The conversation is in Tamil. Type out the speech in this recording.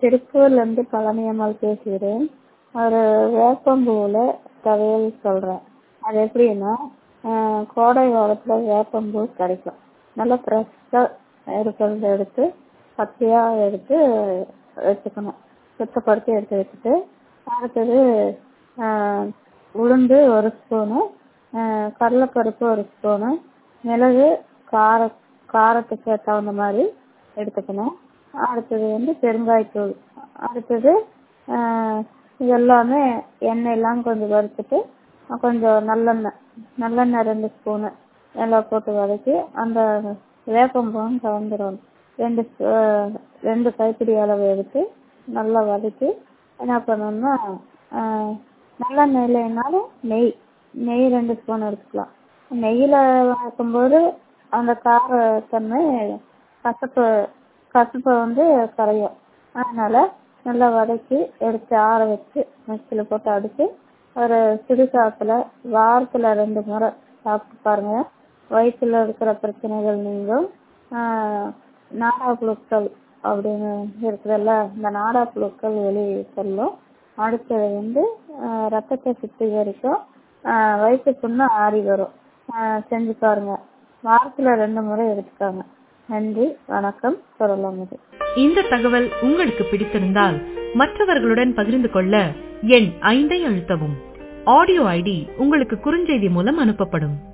திருப்பூர்லேருந்து பழனியம்மாள் பேசுகிறேன். ஒரு வேப்பம்பூவில் துவையல் சொல்கிறேன். அது எப்படின்னா, கோடை காலத்தில் வேப்பம்பூ கிடைக்கும். நல்லா ஃப்ரெஷ்ஷாக இருக்கிறத எடுத்து பச்சையாக எடுத்து வச்சுக்கணும். சுத்தப்படுத்தி எடுத்து வச்சுட்டு, அடுத்தது உளுந்து 1 ஸ்பூனு, கடலைப்பருப்பு 1 ஸ்பூனு, மிளகு காரத்துக்கு தகுந்த மாதிரி எடுத்துக்கணும். அடுத்தது பெருங்காயத்தூள். அடுத்தது இதெல்லாமே எண்ணெயெல்லாம் கொஞ்சம் வறுத்துட்டு, கொஞ்சம் நல்லெண்ணெய் 2 ஸ்பூனு எல்லாம் போட்டு வதக்கி அந்த வேப்பம்பூவும் கலந்துடணும். 2 கைப்பிடி அளவு எடுத்து நல்லா வதக்கி என்ன பண்ணணும்னா, நல்லெண்ணெய் இல்லைனாலும் நெய் 2 ஸ்பூன் எடுத்துக்கலாம். நெய்யில் வதக்கும்போது அந்த காரத்தன்மை கசப்பை கரையும். அதனால் நல்லா வதக்கி எடுத்து ஆற வச்சு மிக்சியில் போட்டு அடித்து ஒரு சுடுகாப்பில் வாரத்தில் 2 முறை சாப்பிட்டு பாருங்கள். வயிற்றில் இருக்கிற பிரச்சனைகள் நீங்கும். நாடாப்புழுக்கள் அப்படின்னு இருக்குதுல்ல, இந்த நாடாப்புழுக்கள் வெளியே செல்லும். அடுத்தது ரத்தத்தை சுத்திகரிக்கும். வயிற்று புண்ணு ஆறி வரும். செஞ்சு பாருங்க. வாரத்தில் 2 முறை எடுத்துக்காங்க. நன்றி, வணக்கம். சொல்லலாம். இந்த தகவல் உங்களுக்கு பிடித்திருந்தால் மற்றவர்களுடன் பகிர்ந்து கொள்ள எண் 5 அழுத்தவும். ஆடியோ ஐடி உங்களுக்கு குறுஞ்செய்தி மூலம் அனுப்பப்படும்.